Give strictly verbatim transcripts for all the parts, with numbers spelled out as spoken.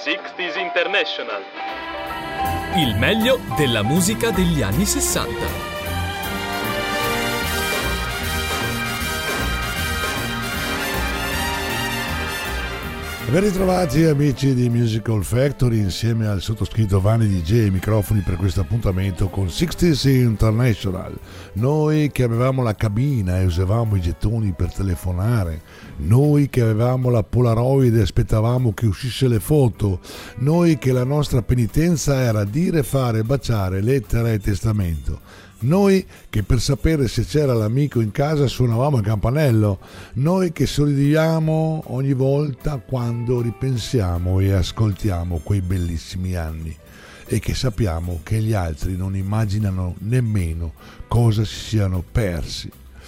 sessanta International. Il meglio della musica degli anni sessanta. Ben ritrovati amici di Musical Factory, insieme al sottoscritto Vanni D J ai microfoni per questo appuntamento con sessanta International. Noi che avevamo la cabina e usavamo i gettoni per telefonare, noi che avevamo la Polaroid e aspettavamo che uscisse le foto, noi che la nostra penitenza era dire, fare, baciare, lettera e testamento. Noi che per sapere se c'era l'amico in casa suonavamo il campanello, noi che sorridiamo ogni volta quando ripensiamo e ascoltiamo quei bellissimi anni e che sappiamo che gli altri non immaginano nemmeno cosa si siano persi.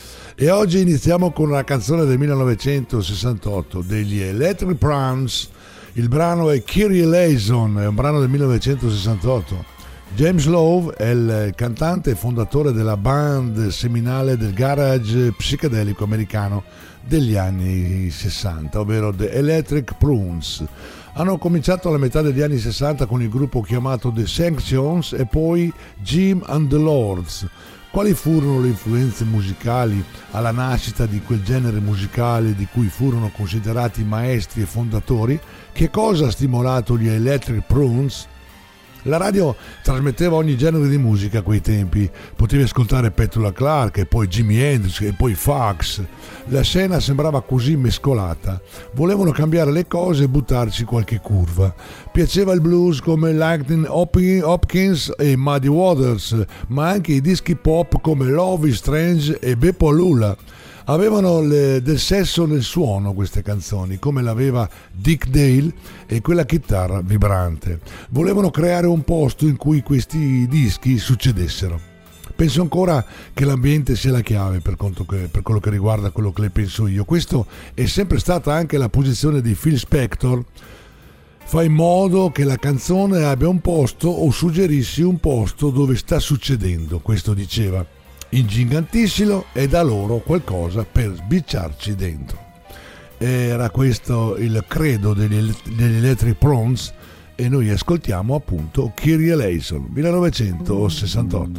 E oggi iniziamo con una canzone del millenovecentosessantotto degli Electric Prunes. Il brano è Kyrie Eleison, è un brano del millenovecentosessantotto. James Love è il cantante e fondatore della band seminale del garage psichedelico americano degli anni sessanta, ovvero The Electric Prunes. Hanno cominciato alla metà degli anni sessanta con il gruppo chiamato The Sanctions e poi Jim and the Lords. Quali furono le influenze musicali alla nascita di quel genere musicale di cui furono considerati maestri e fondatori? Che cosa ha stimolato gli Electric Prunes? La radio trasmetteva ogni genere di musica a quei tempi, potevi ascoltare Petula Clark e poi Jimi Hendrix e poi Fax. La scena sembrava così mescolata, volevano cambiare le cose e buttarci qualche curva. Piaceva il blues come Lightning Hopkins e Muddy Waters, ma anche i dischi pop come Love is Strange e Beppo Lula. Avevano le, del sesso nel suono queste canzoni, come l'aveva Dick Dale e quella chitarra vibrante. Volevano creare un posto in cui questi dischi succedessero. Penso ancora che l'ambiente sia la chiave per, conto che, per quello che riguarda quello che le penso io. Questo è sempre stata anche la posizione di Phil Spector. Fai in modo che la canzone abbia un posto o suggerissi un posto dove sta succedendo, questo diceva. Ingigantissimo e da loro qualcosa per sbicciarci dentro. Era questo il credo degli, degli Electric Prunes e noi ascoltiamo appunto Kyrie Eleison, millenovecentosessantotto.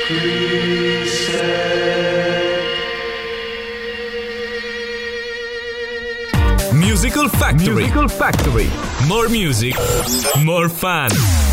Musical Factory. Musical Factory. More music, more fun.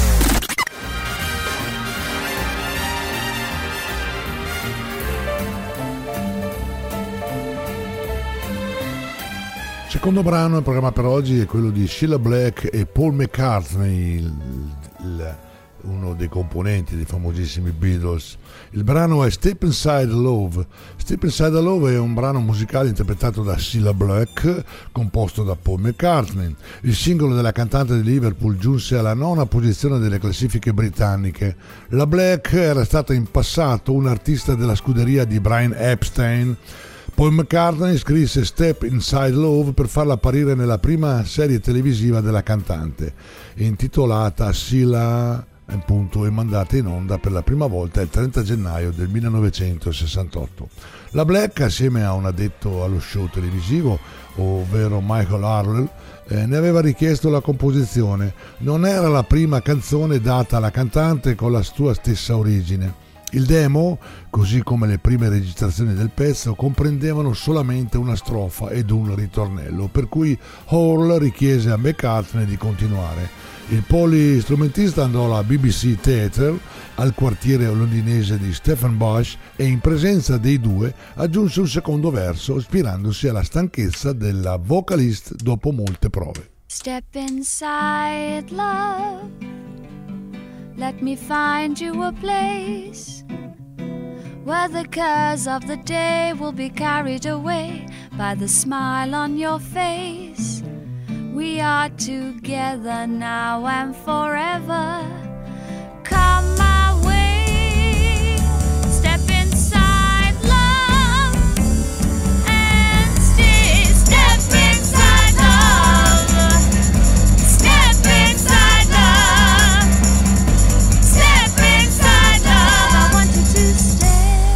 Il secondo brano del programma per oggi è quello di Cilla Black e Paul McCartney, il, il, uno dei componenti dei famosissimi Beatles. Il brano è Step Inside Love. Step Inside Love è un brano musicale interpretato da Cilla Black, composto da Paul McCartney. Il singolo della cantante di Liverpool giunse alla nona posizione delle classifiche britanniche. La Black era stata in passato un artista della scuderia di Brian Epstein. Paul McCartney scrisse Step Inside Love per farla apparire nella prima serie televisiva della cantante, intitolata Cilla, appunto, e mandata in onda per la prima volta il trenta gennaio del millenovecentosessantotto. La Black, assieme a un addetto allo show televisivo, ovvero Michael Harwell, eh, ne aveva richiesto la composizione. Non era la prima canzone data alla cantante con la sua stessa origine. Il demo, così come le prime registrazioni del pezzo, comprendevano solamente una strofa ed un ritornello, per cui Hall richiese a McCartney di continuare. Il polistrumentista andò alla B B C Theatre, al quartiere londinese di Stephen Bush, e in presenza dei due aggiunse un secondo verso, ispirandosi alla stanchezza della vocalist dopo molte prove. Step inside, love. Let me find you a place where the cares of the day will be carried away by the smile on your face. We are together now and forever. Come my way. Step inside, love, and stay. Step inside, love. Step inside, love. Step inside, love. I want you to stay.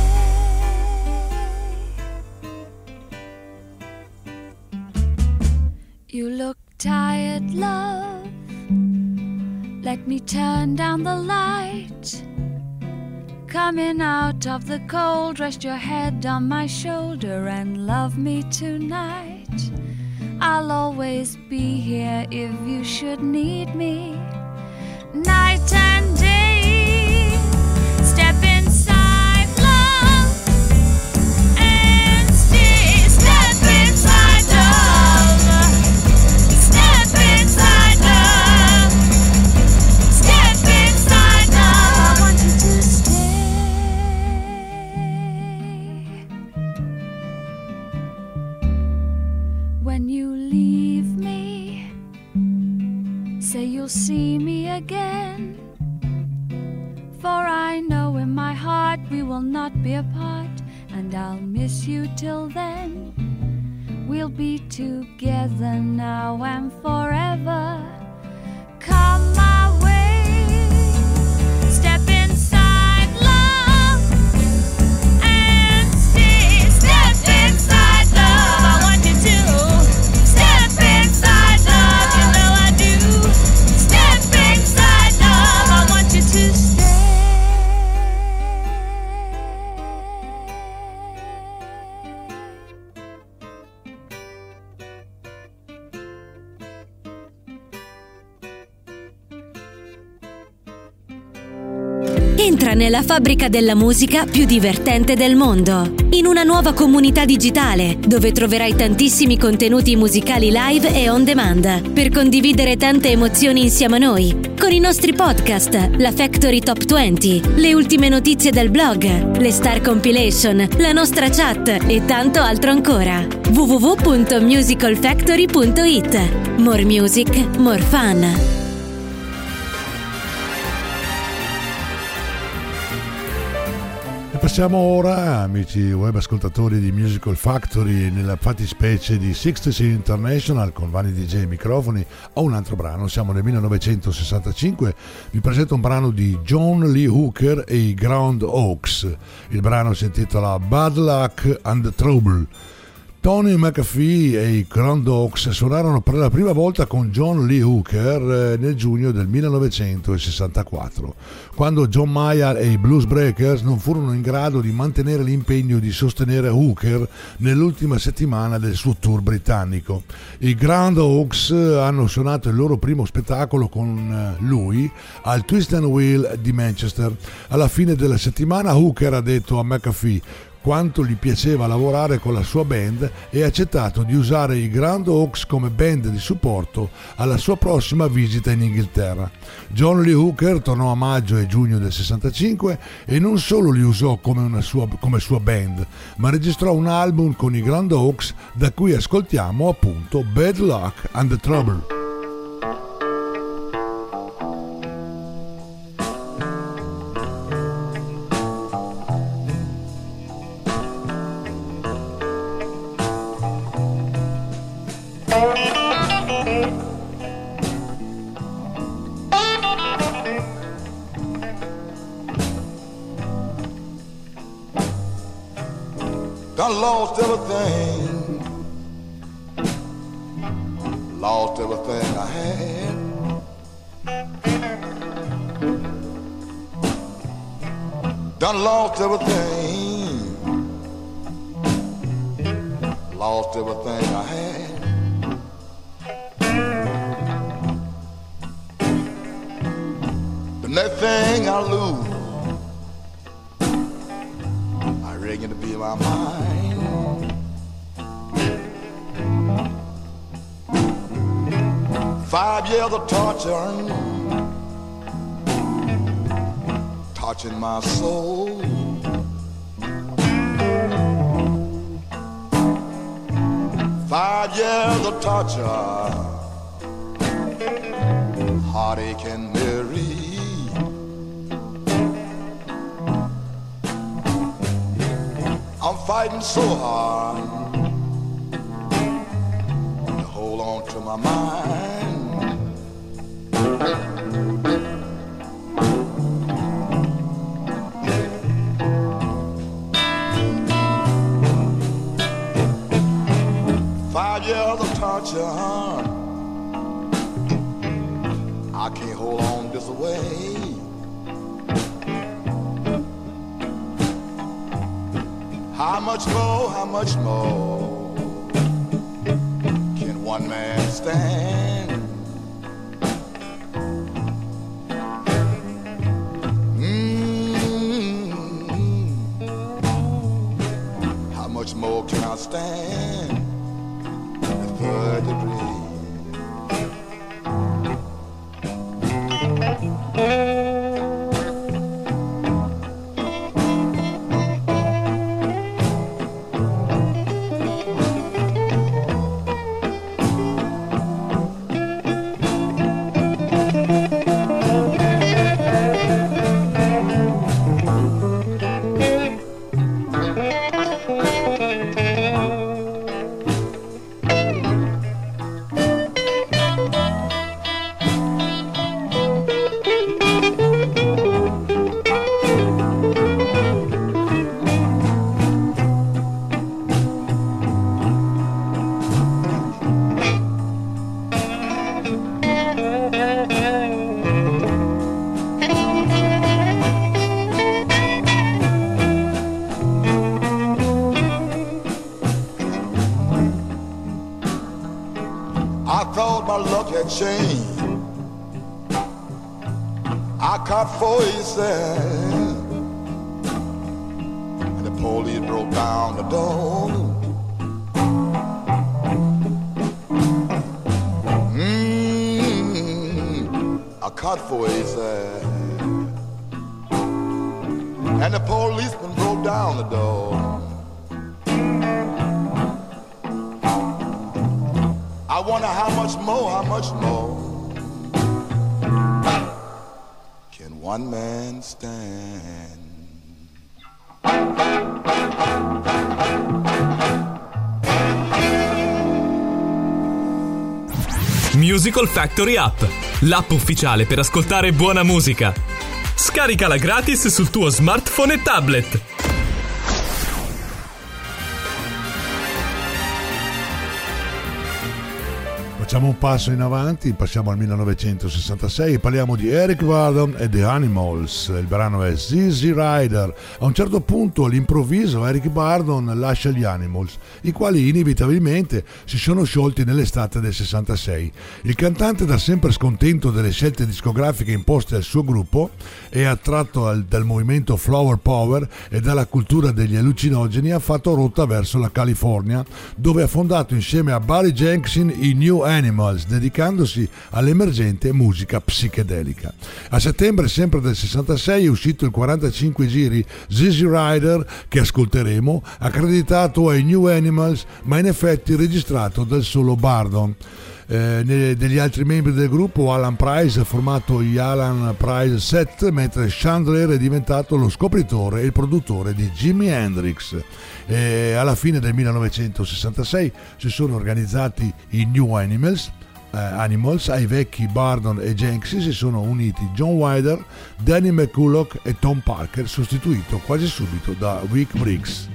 You look tired, love. Let me turn down the light. Coming out of the cold, rest your head on my shoulder and love me tonight. I'll always be here if you should need me. Night and day. Step inside, love, and stay. Step inside, love. Step inside, love. Step inside, love. I want you to stay. When you leave me, say you'll see me again. For I know in my heart we will not be apart, and I'll miss you till then. We'll be together now and forever. Come my way. Step inside, love, and stay. Step inside, love. I want you to step inside, love. You know I do. Step inside, love. I want you to stay. Entra nella fabbrica della musica più divertente del mondo, in una nuova comunità digitale dove troverai tantissimi contenuti musicali live e on demand per condividere tante emozioni insieme a noi, con i nostri podcast, la Factory Top venti, le ultime notizie del blog, le Star Compilation, la nostra chat e tanto altro ancora. w w w punto musical factory punto i t. More music, more fun. Passiamo ora, amici web ascoltatori di Musical Factory, nella fattispecie di sessanta International con Vanni D J ai microfoni, a un altro brano. Siamo nel millenovecentosessantacinque, vi presento un brano di John Lee Hooker e i Ground Oaks. Il brano si intitola Bad Luck and Trouble. Tony McAfee e i Grand Oaks suonarono per la prima volta con John Lee Hooker nel giugno del millenovecentosessantaquattro, quando John Mayer e i Blues Breakers non furono in grado di mantenere l'impegno di sostenere Hooker nell'ultima settimana del suo tour britannico. I Grand Oaks hanno suonato il loro primo spettacolo con lui al Twist and Wheel di Manchester. Alla fine della settimana Hooker ha detto a McAfee quanto gli piaceva lavorare con la sua band e ha accettato di usare i Grand Oaks come band di supporto alla sua prossima visita in Inghilterra. John Lee Hooker tornò a maggio e giugno del sessantacinque e non solo li usò come, una sua, come sua band, ma registrò un album con i Grand Oaks da cui ascoltiamo appunto Bad Luck and the Trouble. Done lost everything, lost everything I had. Done lost everything, lost everything I had. The next thing I lose, I reckon to be my mind. Five years of torture, torturing my soul. Five years of torture, heartache and misery. I'm fighting so hard to hold on to my mind. Five years of torture, I can't hold on this way. How much more, how much more can one man stand? Mm-hmm. How much more can I stand? The third degree. Change. I caught voices and the police broke down the door. Mm-hmm. I caught voices and the policeman broke down the door. I wonder how much more, how much more can one man stand? Musical Factory App, l'app ufficiale per ascoltare buona musica. Scaricala gratis sul tuo smartphone e tablet. Facciamo un passo in avanti, passiamo al millenovecentosessantasei e parliamo di Eric Burdon e The Animals. Il brano è Z Z Rider. A un certo punto, all'improvviso, Eric Burdon lascia gli Animals, i quali inevitabilmente si sono sciolti nell'estate del sessantasei. Il cantante, da sempre scontento delle scelte discografiche imposte al suo gruppo e attratto al, dal movimento Flower Power e dalla cultura degli allucinogeni, ha fatto rotta verso la California, dove ha fondato insieme a Barry Jenkins i New Animals, dedicandosi all'emergente musica psichedelica. A settembre sempre del sessantasei è uscito il quarantacinque giri Z Z Rider, che ascolteremo, accreditato ai New Animals ma in effetti registrato dal solo Burdon. Eh, degli altri membri del gruppo, Alan Price ha formato gli Alan Price Set, mentre Chandler è diventato lo scopritore e il produttore di Jimi Hendrix. E alla fine del millenovecentosessantasei si sono organizzati i New Animals. Eh, Animals, ai vecchi Burdon e Jenkins si sono uniti John Wilder, Danny McCulloch e Tom Parker, sostituito quasi subito da Vic Briggs.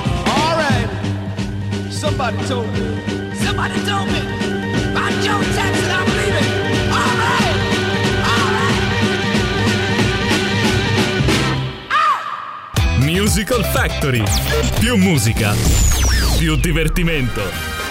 Somebody told me, somebody told me about your time. Musical Factory. Più musica, più divertimento.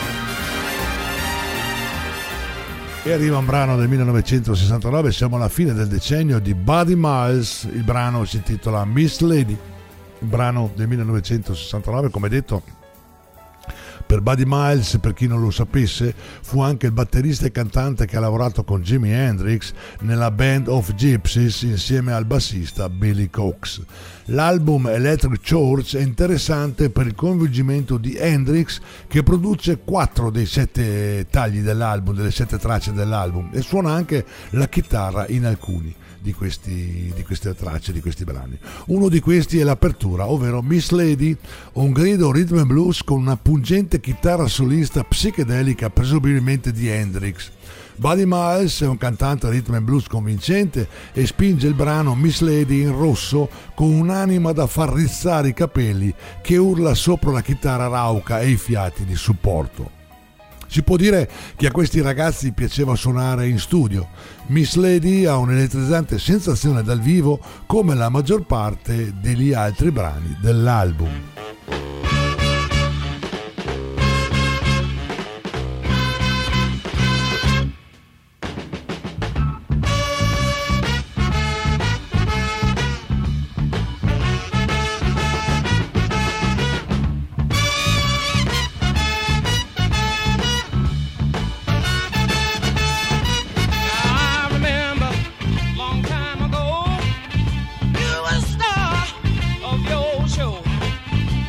E arriva un brano del millenovecentosessantanove, siamo alla fine del decennio di Buddy Miles, il brano si intitola Miss Lady, il brano del millenovecentosessantanove, come detto. Per Buddy Miles, per chi non lo sapesse, fu anche il batterista e cantante che ha lavorato con Jimi Hendrix nella Band of Gypsies insieme al bassista Billy Cox. L'album Electric Church è interessante per il coinvolgimento di Hendrix, che produce quattro dei sette tagli dell'album, delle sette tracce dell'album, e suona anche la chitarra in alcuni di, questi, di queste tracce, di questi brani. Uno di questi è l'apertura, ovvero Miss Lady, un grido rhythm and blues con una pungente chitarra solista psichedelica presumibilmente di Hendrix. Buddy Miles è un cantante rhythm and blues convincente e spinge il brano Miss Lady in rosso con un'anima da far rizzare i capelli che urla sopra la chitarra rauca e i fiati di supporto. Si può dire che a questi ragazzi piaceva suonare in studio. Miss Lady ha un'elettrizzante sensazione dal vivo, come la maggior parte degli altri brani dell'album. Of your show.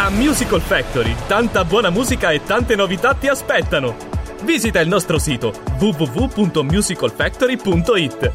A Musical Factory, tanta buona musica e tante novità ti aspettano. Visita il nostro sito w w w punto musical factory punto i t.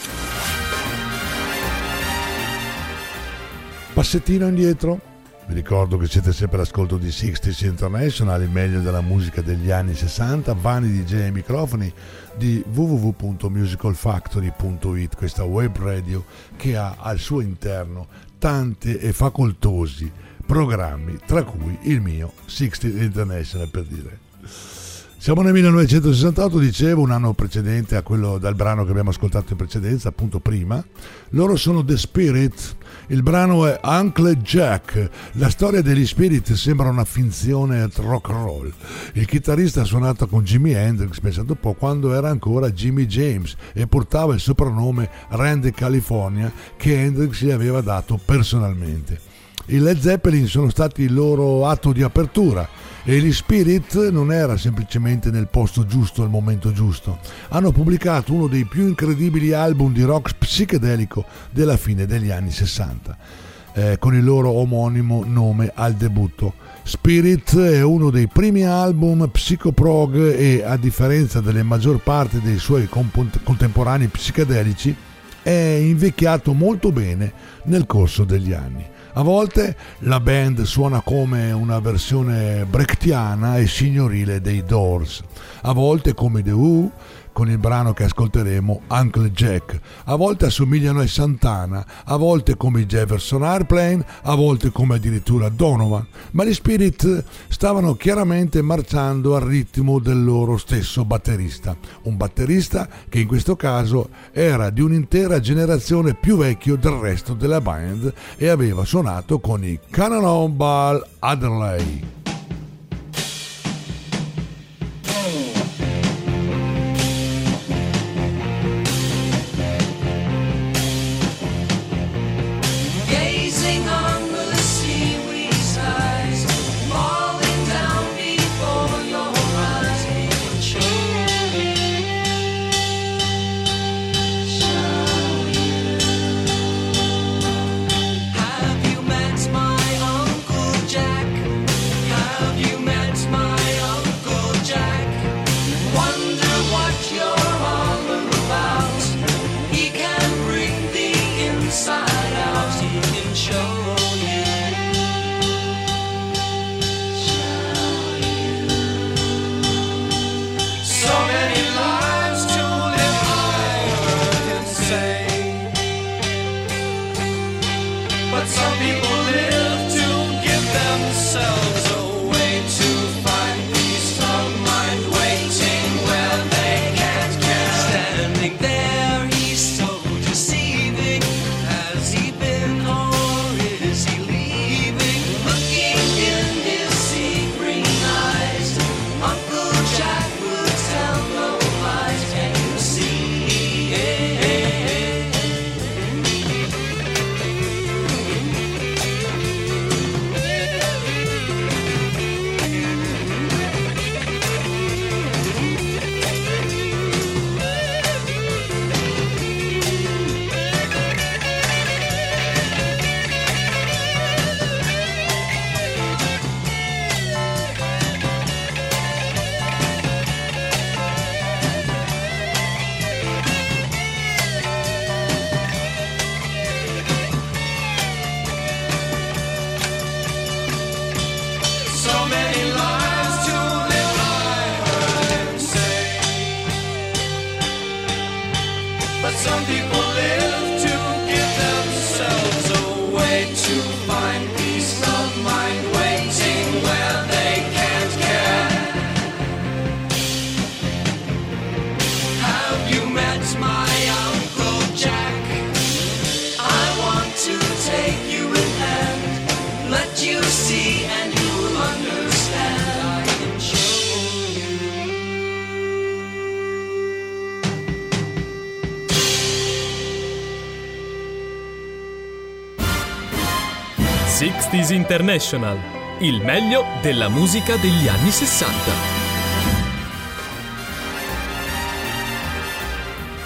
Passettino indietro. Vi ricordo che siete sempre all'ascolto di sessanta International, il meglio della musica degli anni sessanta, Vani D J e microfoni di w w w punto musical factory punto i t, questa web radio che ha al suo interno tanti e facoltosi programmi, tra cui il mio sessanta International, per dire. Siamo nel millenovecentosessantotto, dicevo, un anno precedente a quello dal brano che abbiamo ascoltato in precedenza, appunto prima. Loro sono The Spirit, il brano è Uncle Jack. La storia degli Spirit sembra una finzione rock and roll. Il chitarrista ha suonato con Jimi Hendrix, pensate un po', quando era ancora Jimmy James e portava il soprannome Randy California che Hendrix gli aveva dato personalmente. I Led Zeppelin sono stati il loro atto di apertura e gli Spirit non era semplicemente nel posto giusto al momento giusto. Hanno pubblicato uno dei più incredibili album di rock psichedelico della fine degli anni sessanta, eh, con il loro omonimo nome al debutto. Spirit è uno dei primi album psicoprog e, a differenza della maggior parte dei suoi comp- contemporanei psichedelici, è invecchiato molto bene nel corso degli anni. A volte la band suona come una versione brechtiana e signorile dei Doors, a volte come The Who con il brano che ascolteremo, Uncle Jack, a volte assomigliano ai Santana, a volte come i Jefferson Airplane, a volte come addirittura Donovan, ma gli Spirit stavano chiaramente marciando al ritmo del loro stesso batterista, un batterista che in questo caso era di un'intera generazione più vecchio del resto della band e aveva suonato con i Cannonball Adderley. sessanta International, il meglio della musica degli anni sessanta.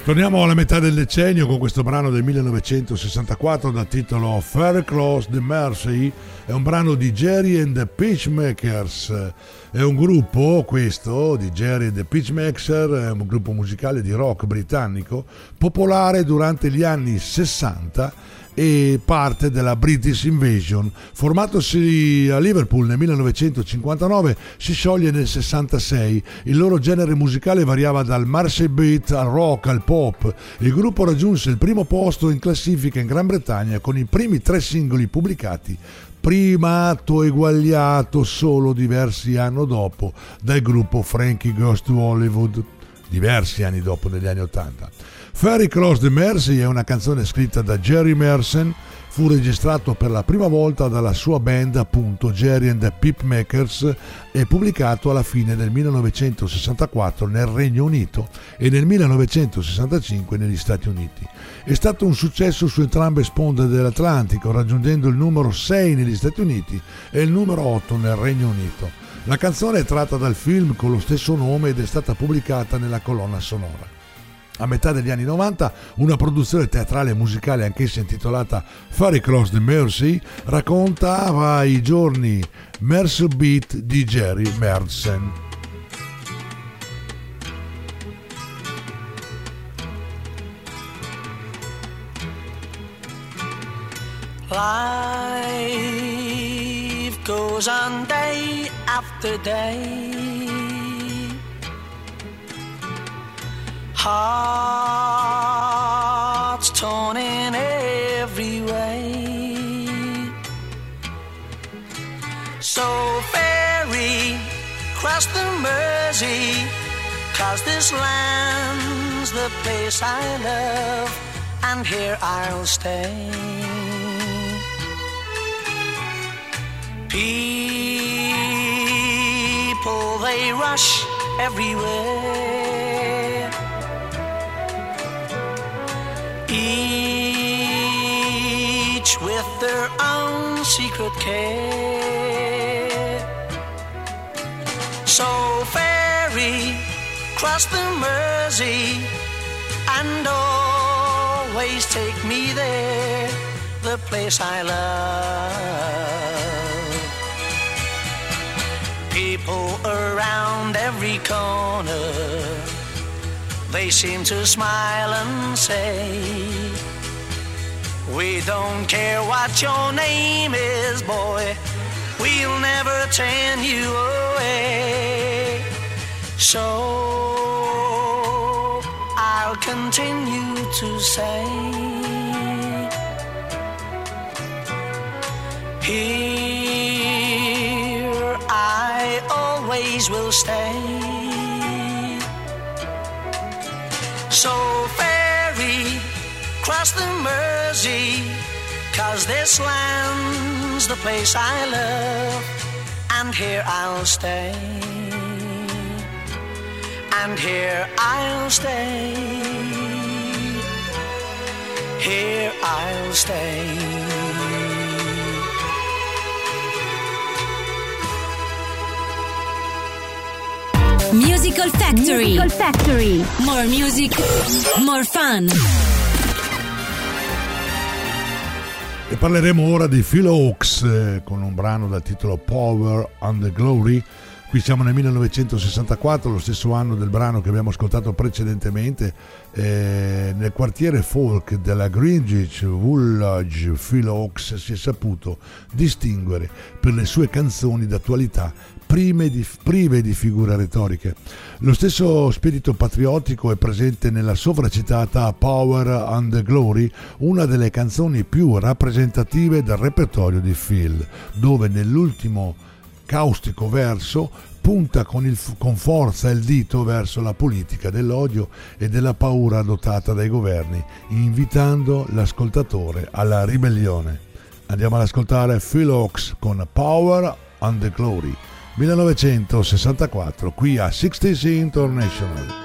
Torniamo alla metà del decennio con questo brano del millenovecentosessantaquattro dal titolo Fairy Cross the Mersey. È un brano di Jerry and the Pitchmakers. È un gruppo, questo, di Jerry and the Pitchmakers, è un gruppo musicale di rock britannico popolare durante gli anni sessanta e parte della British Invasion. Formatosi a Liverpool nel millenovecentocinquantanove, si scioglie nel sessantasei. Il loro genere musicale variava dal Mersey beat al rock al pop. Il gruppo raggiunse il primo posto in classifica in Gran Bretagna con i primi tre singoli pubblicati, primato eguagliato solo diversi anni dopo dal gruppo Frankie Goes to Hollywood, diversi anni dopo, negli anni ottanta. Fairy Cross the Mersey è una canzone scritta da Jerry Mersen, fu registrato per la prima volta dalla sua band, appunto Jerry and the Pitchmakers, e pubblicato alla fine del millenovecentosessantaquattro nel Regno Unito e nel millenovecentosessantacinque negli Stati Uniti. È stato un successo su entrambe sponde dell'Atlantico, raggiungendo il numero sei negli Stati Uniti e il numero otto nel Regno Unito. La canzone è tratta dal film con lo stesso nome ed è stata pubblicata nella colonna sonora. A metà degli anni novanta, una produzione teatrale e musicale anch'essa intitolata Fairy Cross the Mersey raccontava i giorni Mersey Beat di Jerry Mersen. Life goes on day after day, hearts torn in every way. So ferry, cross the Mersey, 'cause this land's the place I love, and here I'll stay. People, they rush everywhere, each with their own secret care. So ferry, cross the Mersey, and always take me there, the place I love. People around every corner, they seem to smile and say, we don't care what your name is, boy, we'll never turn you away. So I'll continue to say, here I always will stay. So ferry, cross the Mersey, 'cause this land's the place I love, and here I'll stay, and here I'll stay, here I'll stay. Musical Factory. Musical Factory. More music, more fun. E parleremo ora di Phil Ochs eh, con un brano dal titolo Power and the Glory. Qui siamo nel millenovecentosessantaquattro, lo stesso anno del brano che abbiamo ascoltato precedentemente. Eh, nel quartiere folk della Greenwich Village, Phil Ochs si è saputo distinguere per le sue canzoni d'attualità prime di, prive di figure retoriche. Lo stesso spirito patriottico è presente nella sovracitata Power and the Glory, una delle canzoni più rappresentative del repertorio di Phil, dove nell'ultimo caustico verso punta con, il, con forza il dito verso la politica dell'odio e della paura adottata dai governi, invitando l'ascoltatore alla ribellione. Andiamo ad ascoltare Phil Ochs con Power and the Glory, millenovecentosessantaquattro, qui a sixties International.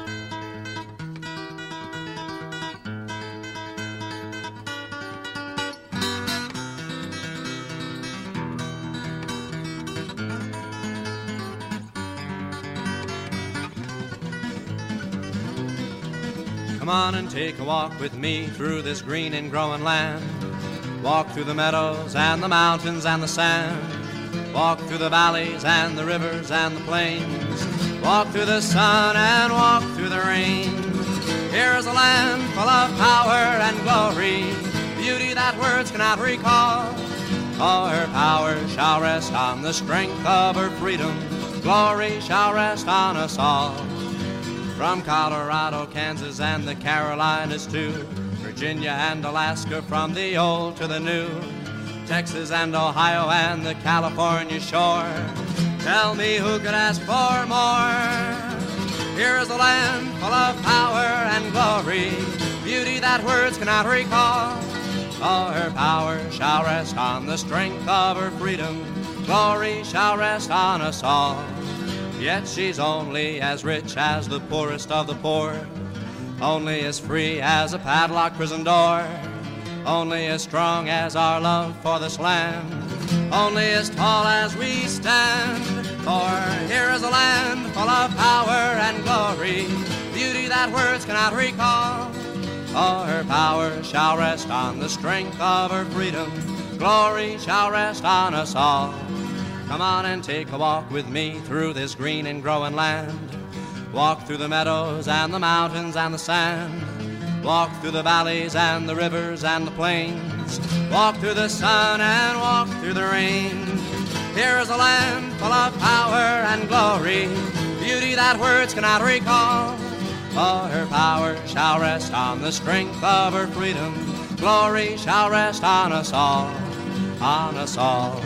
Come on and take a walk with me through this green and growing land. Walk through the meadows and the mountains and the sand. Walk through the valleys and the rivers and the plains. Walk through the sun and walk through the rain. Here is a land full of power and glory, beauty that words cannot recall. All her power shall rest on the strength of her freedom. Glory shall rest on us all. From Colorado, Kansas, and the Carolinas too, Virginia and Alaska, from the old to the new, Texas and Ohio and the California shore. Tell me who could ask for more? Here is a land full of power and glory, beauty that words cannot recall. All her power shall rest on the strength of her freedom. Glory shall rest on us all. Yet she's only as rich as the poorest of the poor, only as free as a padlocked prison door, only as strong as our love for this land, only as tall as we stand. For here is a land full of power and glory, beauty that words cannot recall. All her power shall rest on the strength of her freedom. Glory shall rest on us all. Come on and take a walk with me through this green and growing land. Walk through the meadows and the mountains and the sand. Walk through the valleys and the rivers and the plains. Walk through the sun and walk through the rain. Here is a land full of power and glory, beauty that words cannot recall. All her power shall rest on the strength of her freedom. Glory shall rest on us all, on us all.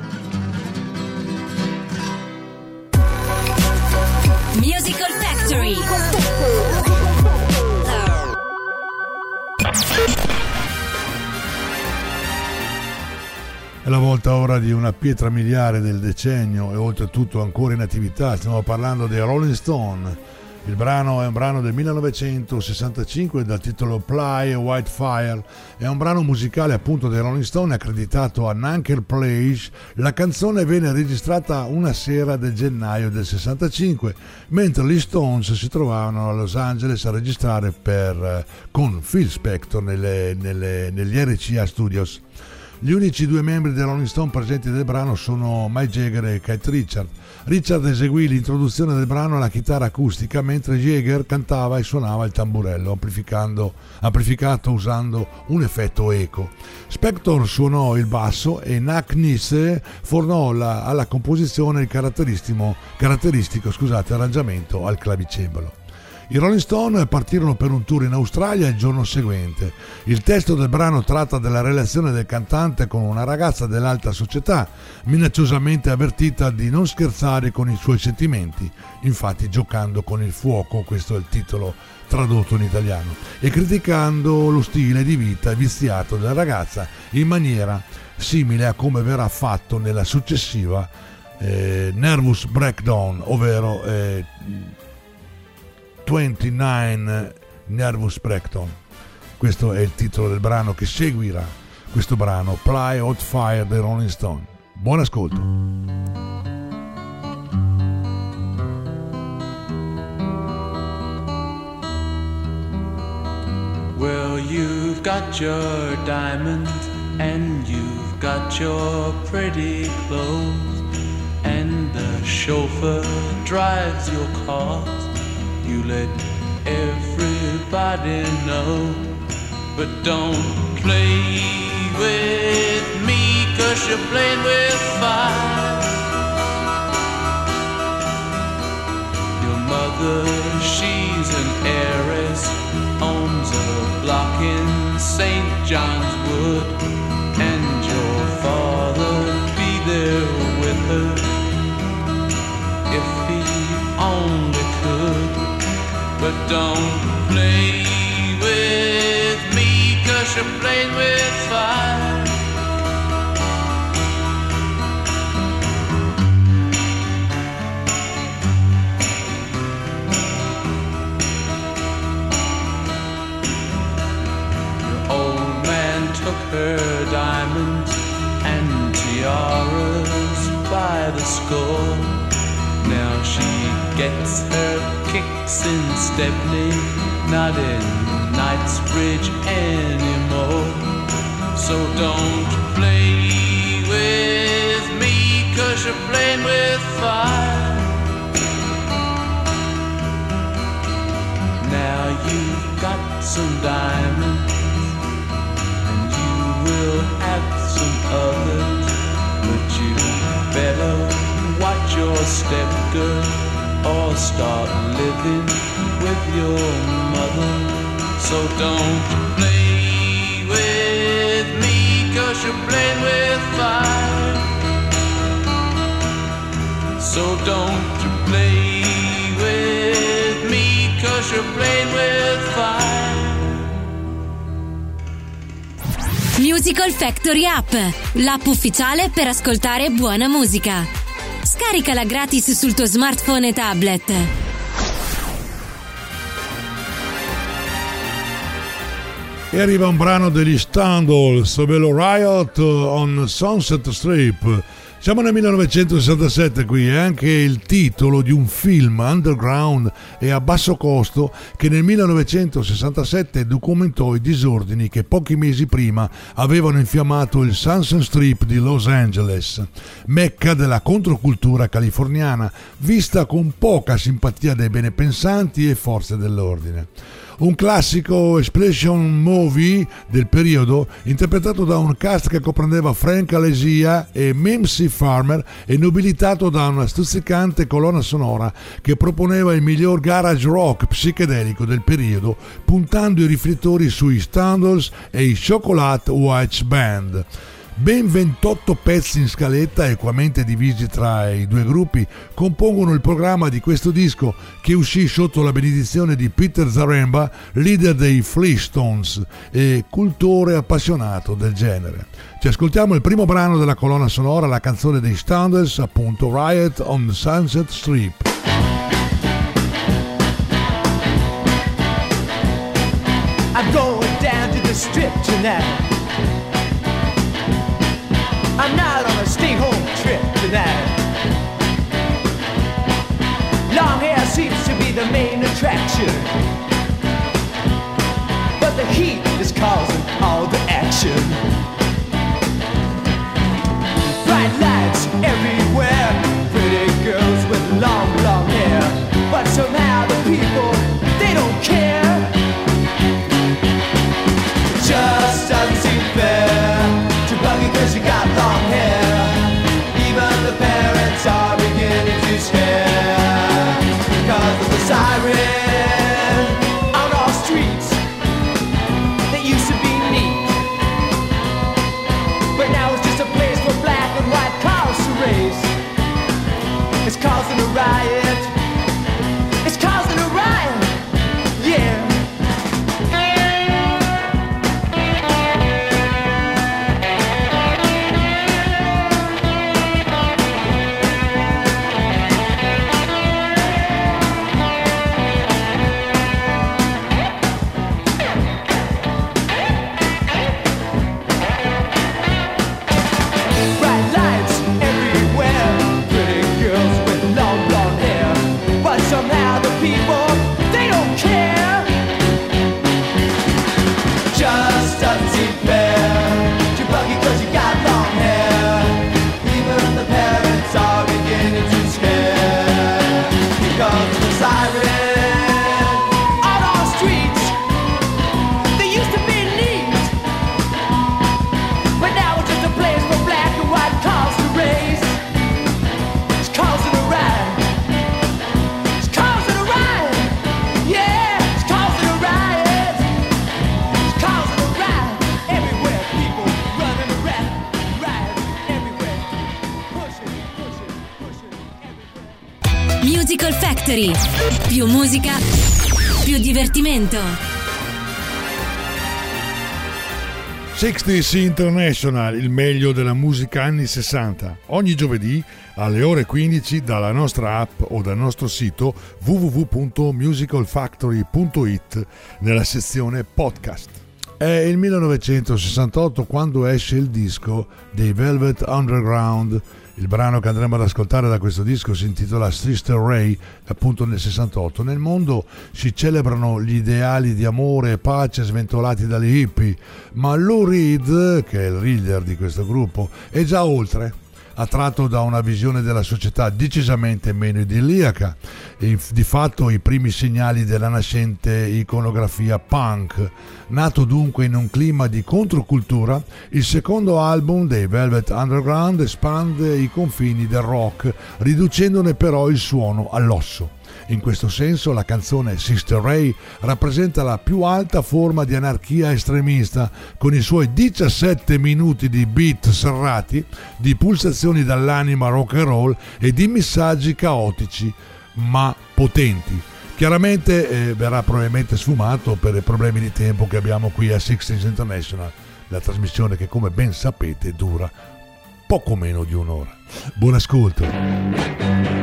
Musical Factory. È la volta ora di una pietra miliare del decennio e oltretutto ancora in attività. Stiamo parlando dei Rolling Stone. Il brano è un brano del millenovecentosessantacinque dal titolo Play a White Fire. È un brano musicale appunto dei Rolling Stone accreditato a Nankel Place. La canzone venne registrata una sera del gennaio del sessantacinque, mentre gli Stones si trovavano a Los Angeles a registrare per, con Phil Spector nelle, nelle, negli R C A Studios. Gli unici due membri dei Rolling Stone presenti nel brano sono Mick Jagger e Keith Richards. Richard eseguì l'introduzione del brano alla chitarra acustica, mentre Jagger cantava e suonava il tamburello, amplificando, amplificato usando un effetto eco. Spector suonò il basso e Nack Nisse fornò la, alla composizione il caratteristico, caratteristico scusate, arrangiamento al clavicembalo. I Rolling Stone partirono per un tour in Australia il giorno seguente. Il testo del brano tratta della relazione del cantante con una ragazza dell'alta società, minacciosamente avvertita di non scherzare con i suoi sentimenti, infatti giocando con il fuoco, questo è il titolo tradotto in italiano, e criticando lo stile di vita viziato della ragazza in maniera simile a come verrà fatto nella successiva eh, Nervous Breakdown, ovvero eh, ventinove Nervous Breakdown. Questo è il titolo del brano che seguirà, questo brano Play a White Fire dei Rolling Stone. Buon ascolto. Well, you've got your diamonds and you've got your pretty clothes, and the chauffeur drives your car. You let everybody know, but don't play with me, 'cause you're playing with fire. Your mother, she's an heiress, owns a block in Saint John's Wood, and your father be there with her if he only could. But don't play with me, 'cause you're playing with fire. Your old man took her diamonds and tiaras by the score. Now she gets her kicks in Stepney, not in Knightsbridge anymore. So don't play with me, 'cause you're playing with fire. Now you've got some diamonds, and you will have some others, but you better watch your step, girl, or start living with your mother. So don't play with me, 'cause you're playing with fire. So don't play with me, 'cause you're playing with fire. Musical Factory App, l'app ufficiale per ascoltare buona musica. Scaricala gratis sul tuo smartphone e tablet. E arriva un brano degli Standals, ovvero Riot on Sunset Strip. Siamo nel millenovecentosessantasette qui, è anche il titolo di un film underground e a basso costo che nel millenovecentosessantasette documentò i disordini che pochi mesi prima avevano infiammato il Sunset Strip di Los Angeles, mecca della controcultura californiana, vista con poca simpatia dai benepensanti e forze dell'ordine. Un classico exploitation movie del periodo, interpretato da un cast che comprendeva Frank Alesia e Mimsy Farmer e nobilitato da una stuzzicante colonna sonora che proponeva il miglior garage rock psichedelico del periodo, puntando i riflettori sui Standals e i Chocolate Watch Band. Ben ventotto pezzi in scaletta, equamente divisi tra i due gruppi, compongono il programma di questo disco che uscì sotto la benedizione di Peter Zaremba, leader dei Flintstones e cultore appassionato del genere. Ci ascoltiamo il primo brano della colonna sonora, la canzone dei Standards, appunto Riot on Sunset Strip. I'm going down to the strip tonight. I'm not on a stay-home trip tonight. Long hair seems to be the main attraction, but the heat is causing all the action. Bright lights everywhere, pretty girls with long, long hair, but somehow the people, they don't care. It just doesn't seem fair to bug you 'cause you got long hair. Even the parents are beginning to scare because of the siren on our streets that used to be neat, but now it's just a place for black and white cars to race. It's causing a riot. It's causing a riot. Yeah. Musical Factory. Più musica, più divertimento. sessanta International, il meglio della musica anni sessanta. Ogni giovedì alle ore quindici dalla nostra app o dal nostro sito w w w punto musical factory punto i t nella sezione podcast. È il millenovecentosessantotto quando esce il disco dei Velvet Underground. Il brano che andremo ad ascoltare da questo disco si intitola Sister Ray, appunto nel sessantotto. Nel mondo si celebrano gli ideali di amore e pace sventolati dagli hippie, ma Lou Reed, che è il leader di questo gruppo, è già oltre, attratto da una visione della società decisamente meno idilliaca e di fatto i primi segnali della nascente iconografia punk. Nato dunque in un clima di controcultura, il secondo album dei Velvet Underground espande i confini del rock, riducendone però il suono all'osso. In questo senso la canzone Sister Ray rappresenta la più alta forma di anarchia estremista, con i suoi diciassette minuti di beat serrati, di pulsazioni dall'anima rock and roll e di messaggi caotici ma potenti. Chiaramente eh, verrà probabilmente sfumato per i problemi di tempo che abbiamo qui a sixties International, la trasmissione che come ben sapete dura poco meno di un'ora. Buon ascolto.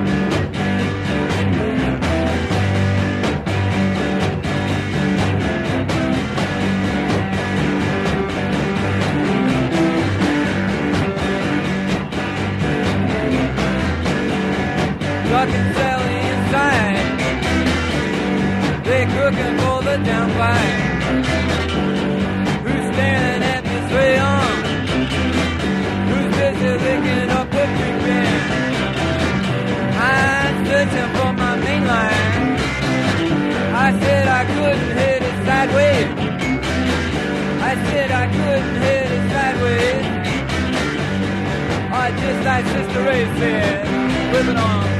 Fucking Sally inside, they cooking for the downpipe. Who's staring at this way on? Who's busy licking up the creek bend? I'm searching for my main line. I said I couldn't hit it sideways. I said I couldn't hit it sideways. Oh, just like Sister Ray said, whip it on.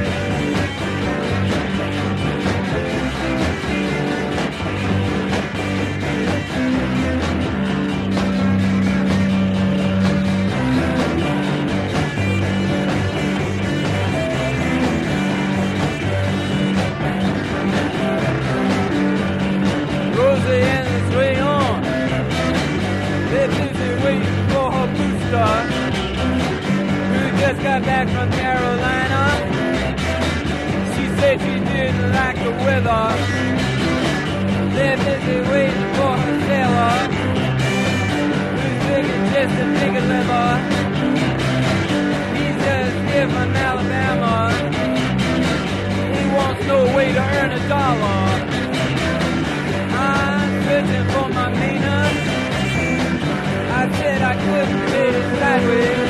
Who just got back from Carolina. She said she didn't like the weather. They're busy waiting for her sailor, who's digging just a bigger liver. He's just here from Alabama. He wants no way to earn a dollar. I'm searching for my meaner. I said I couldn't hit it sideways.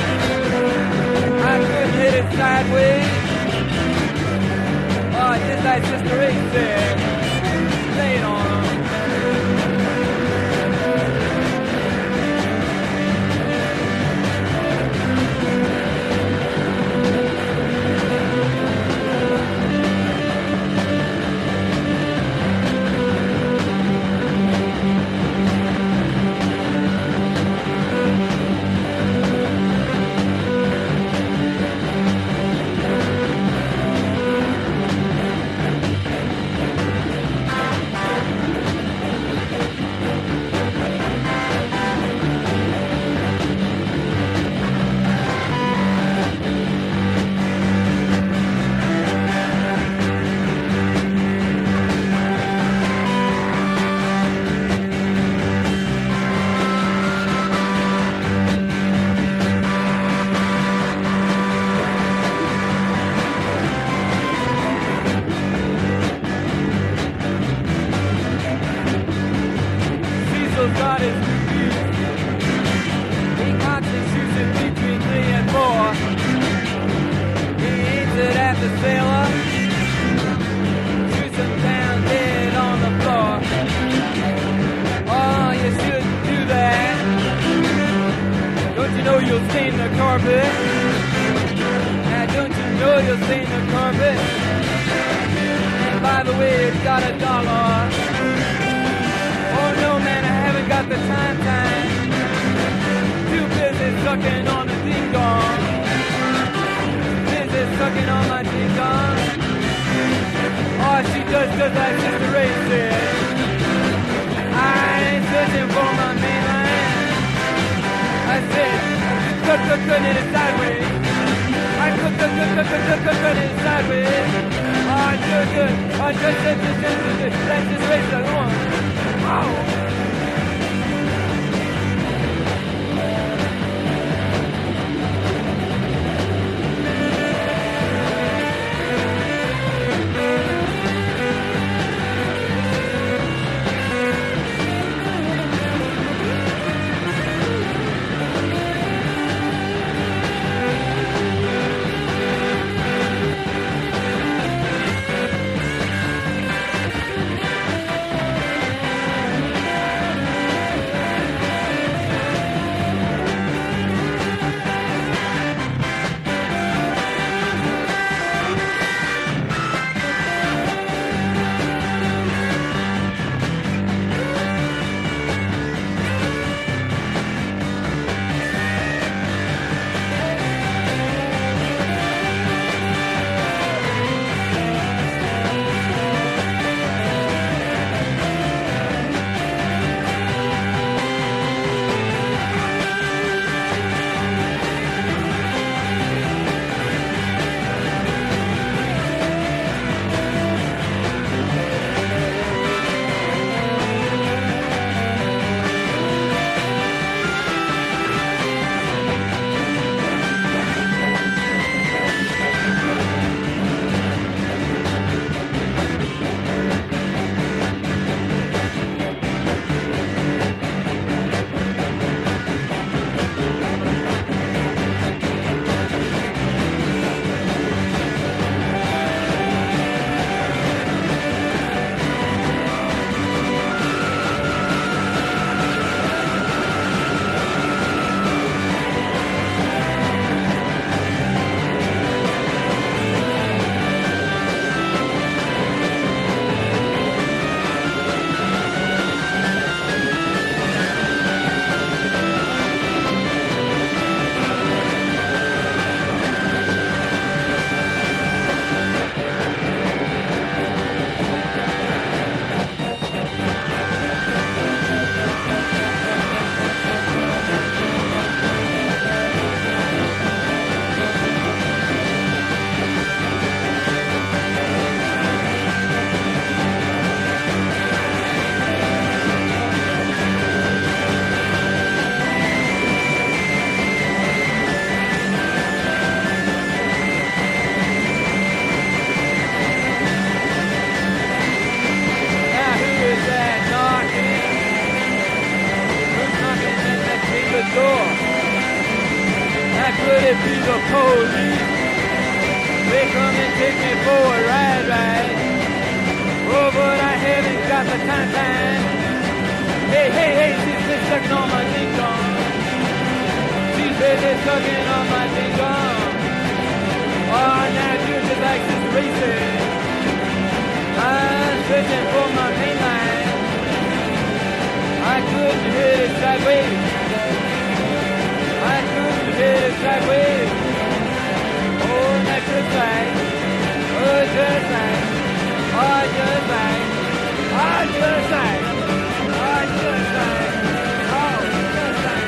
I couldn't hit it sideways. Oh, just like Sister Ray said, lay it on them. could it be the police? They come and take me for a ride, ride. Oh, but I haven't got the time, time. Hey, hey, hey, she's been sucking on my ding-dong. She's busy sucking on my ding-dong. Oh, now you're just like this racing. I'm searching for my main line. I couldn't hit it sideways. I couldn't hit it sideways. Oh, that's just like, oh, just like, oh, just like, oh, just like, oh, just like, oh, just like.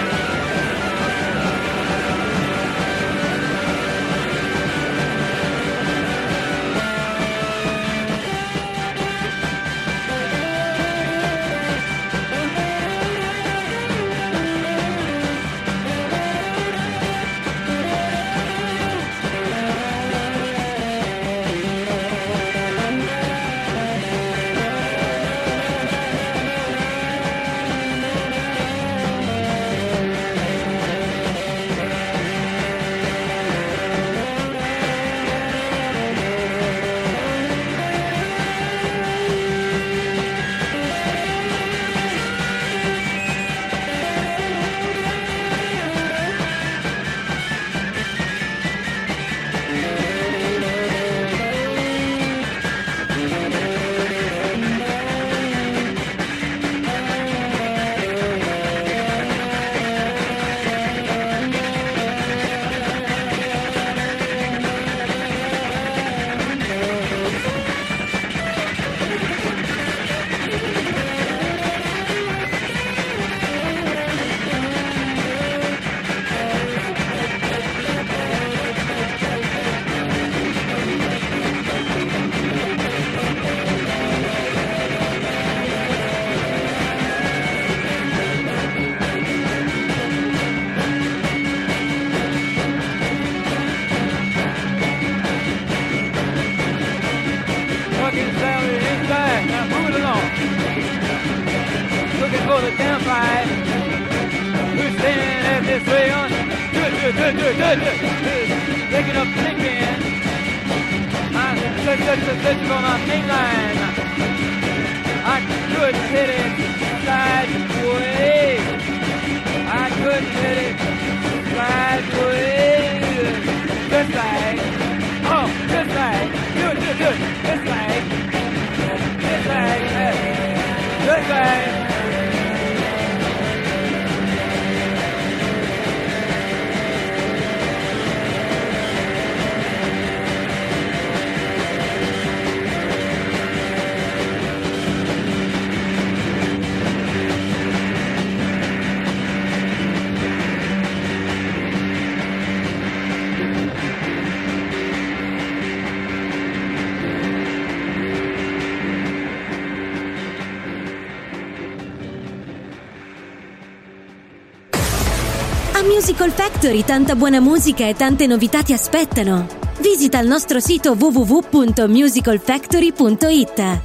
Musical Factory, tanta buona musica e tante novità ti aspettano. Visita il nostro sito w w w punto musical factory punto i t.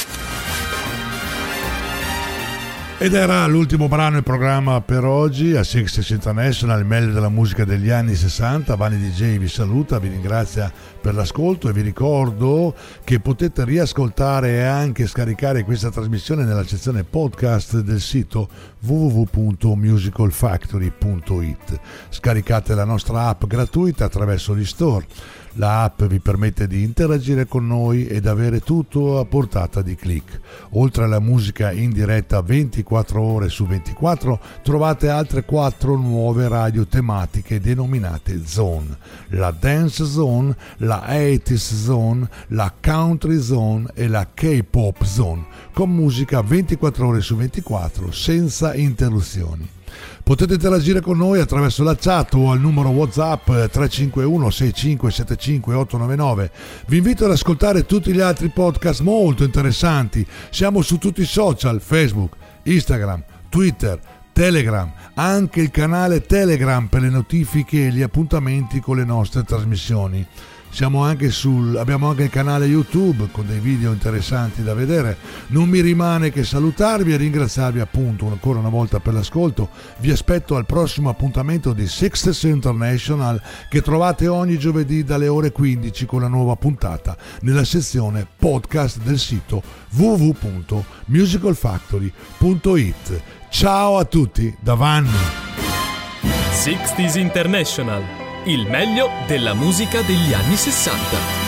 Ed era l'ultimo brano in programma per oggi a sixties International, il meglio della musica degli anni sessanta. Vanni D J vi saluta, vi ringrazia per l'ascolto e vi ricordo che potete riascoltare e anche scaricare questa trasmissione nella sezione podcast del sito w w w punto musical factory punto i t. Scaricate la nostra app gratuita attraverso gli store. La app vi permette di interagire con noi ed avere tutto a portata di click. Oltre alla musica in diretta ventiquattro ore su ventiquattro, trovate altre quattro nuove radio tematiche denominate Zone: la Dance Zone, la eighties Zone, la Country Zone e la K-Pop Zone, con musica ventiquattro ore su ventiquattro senza interruzioni. Potete interagire con noi attraverso la chat o al numero WhatsApp tre cinque uno sei cinque sette cinque otto nove nove. Vi invito ad ascoltare tutti gli altri podcast molto interessanti. Siamo su tutti i social: Facebook, Instagram, Twitter, Telegram, anche il canale Telegram per le notifiche e gli appuntamenti con le nostre trasmissioni. Siamo anche sul, abbiamo anche il canale YouTube con dei video interessanti da vedere. Non mi rimane che salutarvi e ringraziarvi appunto ancora una volta per l'ascolto. Vi aspetto al prossimo appuntamento di sixties International, che trovate ogni giovedì dalle ore quindici con la nuova puntata nella sezione podcast del sito w w w punto musical factory punto it. Ciao a tutti da Vanni. sixties International, il meglio della musica degli anni sessanta.